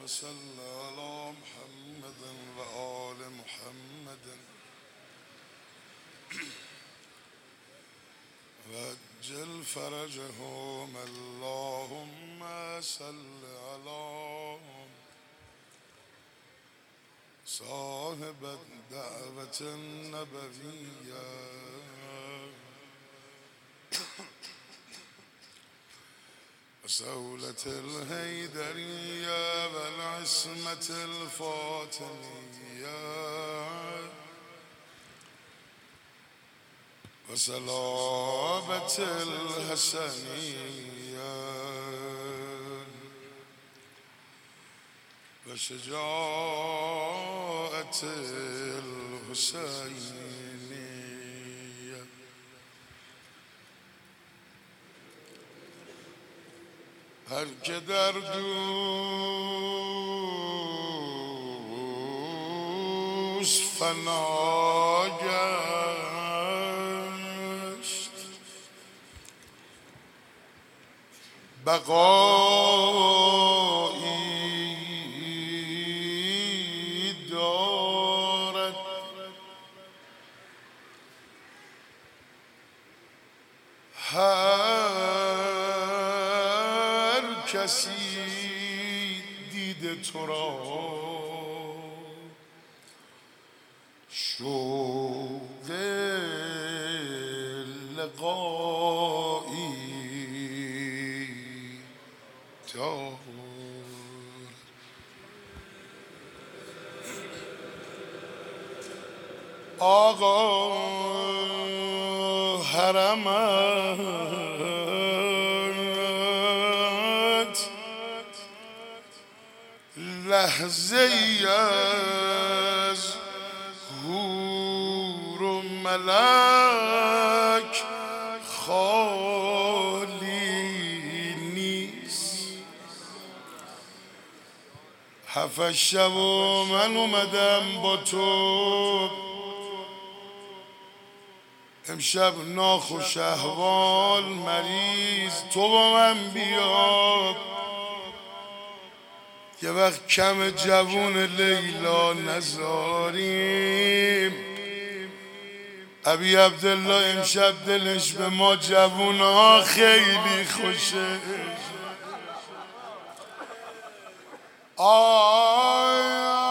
صل على محمد وآل محمد وعجل فرجهم اللهم صل على صاحب الدعوة النبوية وسولة الهيدرية والعصمة الفاطمية وصلابة الحسنية وشجاعة الحسينية هر که در دوست فنا گشت بقایی دارد هر کسی دیده تو را شوق لقایی دارد آقا حرمت لحظه ای از حور و ملک خالی نیست. 7 شب و من اومدم با تو امشب ناخوش احوال مریض تو با من بیا یه وقت کم جوون لیلا نذاریم. ابی عبدالله امشب دلش به ما جوونا خیلی خوشه. آی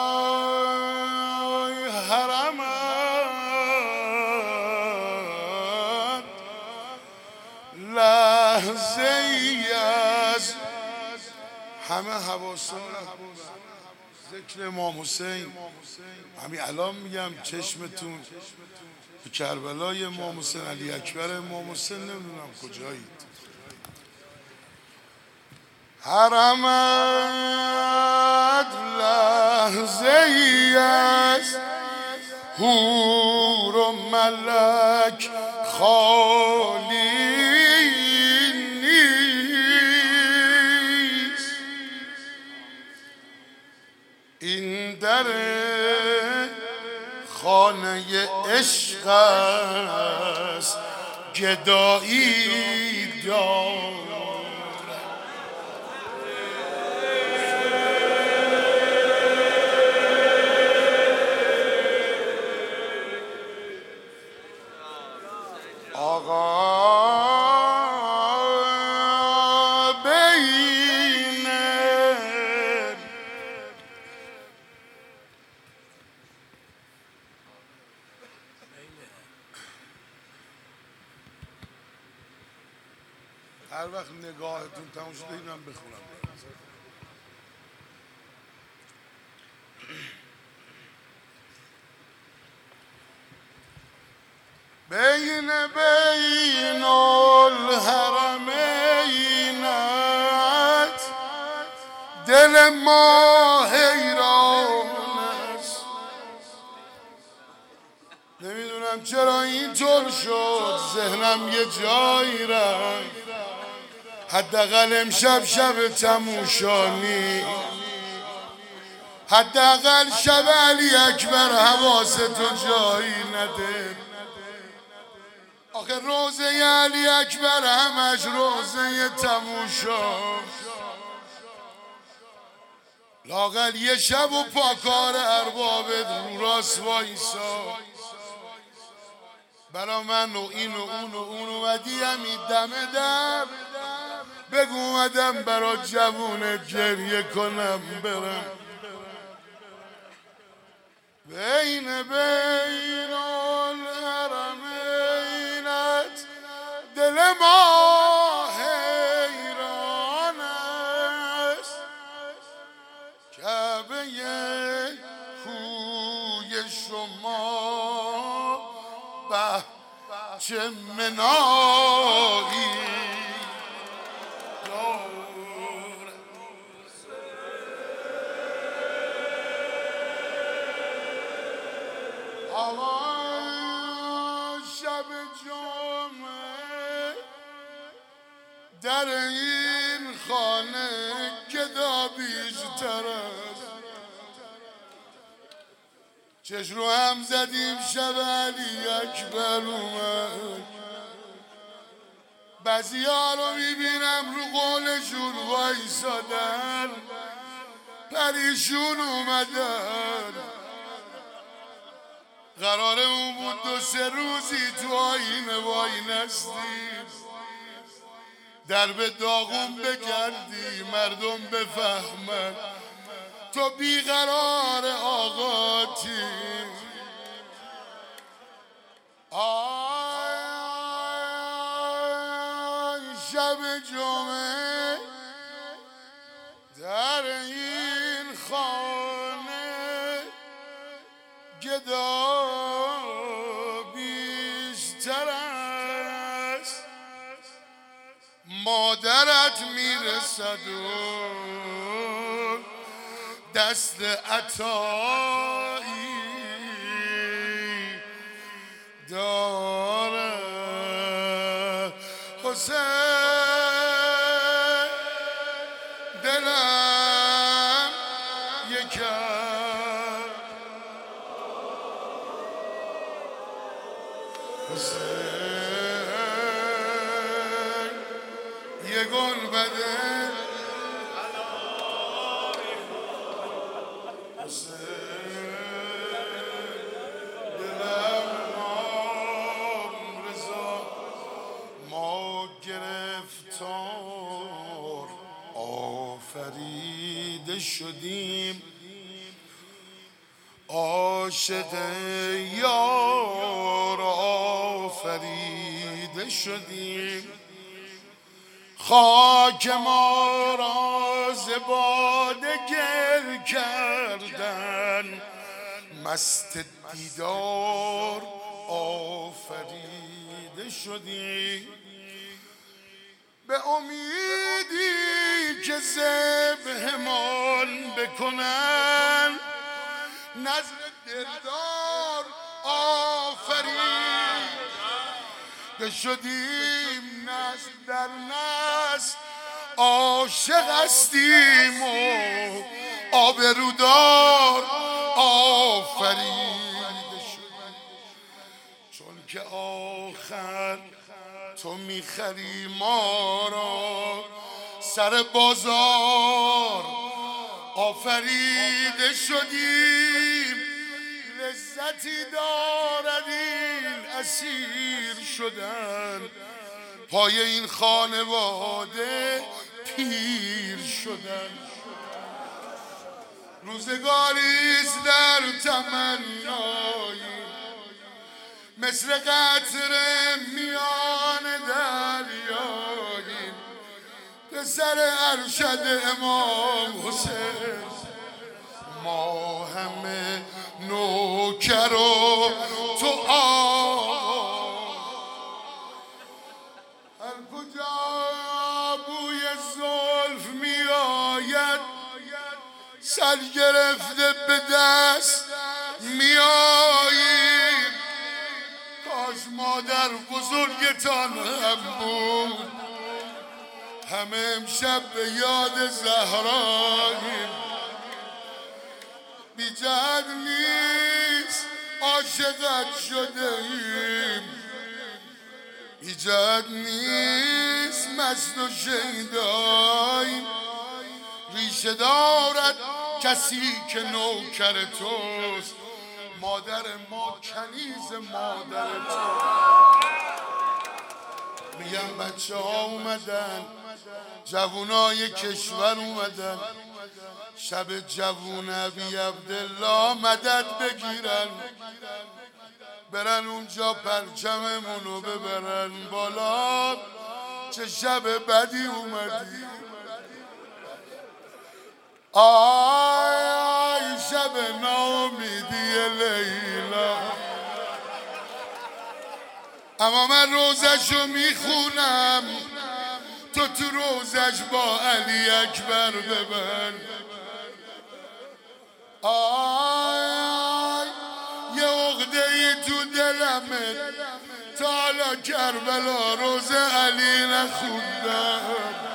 حرمت لحظه ای از همه حواسان ذکر امام حسین. همین الان میگم چشمتون به کربلای امام حسین، علی اکبر امام حسین، نمیدونم کجایید. حرمت لحظه ای از حور و ملک خالی نیست. این در خانه عشق است گدایی دار. آقا بین هر وقت نگاهتون تموم شده اینم بخونم. بین الحرمینت دل ما حیران است. نمیدونم چرا اینطور شد، ذهنم یه جایی رفت. حداقل امشب شب تموشانی، حداقل شب علی اکبر حواستو جایی نده. آخه روزه علی اکبر همش روزه تموشا. لاغل یه شب و پاکار اربابت رو راست وایسا برا من و این و اون و اون اومدی همی دم در بگو اومدم برا جوونت گریه کنم برم بین الحرمینت دل ما حیران است کعبه کوی شما به چه منایی شب جمعه در این خانه گدا بیشتر است چش رو هم زدیم شب علی اکبر اومد بعضی ها رو میبینم رو قولشون وایسادن پریشون اومدن قراره اون بود 2-3 روزی تو آینه وای نستیم در به داغون بگردی مردم بفهمن تو بیقرار آقاتی آی شب جمعه در این خانه گدا بیشتر است مادرت میرسد و دست عطایی داره حسین دلم یکم حسین یه گل بده آفریده شدیم عاشق یار آفریده شدیم خاک ما را ز باده گل کردن مست دیدار آفریده شدیم به امیدی که ذبحمان بکنن نظر دلدار آفریده شدیم نسل در نسل عاشق هستیم و آبرودار آفریده شدیم چون که آخر تو میخری ما را سر بازار آفریده شدیم لذتی دارد این اسیر شدن پای این خانواده پیر شدن روزگاریست در تمنایی مثل قطره میان دریاییم پسر ارشد امام حسین ما همه نوکر و تو هر کجا بوی زلف میآید سر گرفته به دست میاییم کاش مادر بزرگتان هم بود همه امشب به یاد زهراییم بی جهت نیست عاشقت شده ایم بی جهت نیست مست و شیداییم ریشه دارد کسی که نوکر توست، مادر ما کنیز مادر تو. میگم بچه ها اومدن، جوونای کشور اومدن، شب جوون ابی عبدالله مدد بگیرن، برن اونجا پرچممونو ببرن بالا. چه شب بدی اومدی، آی شب ناامیدی لیلا. اما من روزشو میخونم، تو روزش با علی اکبر ببن. آی یه عقده‌ای تو دلمه، تا حالا کربلا روز علی نخوندم.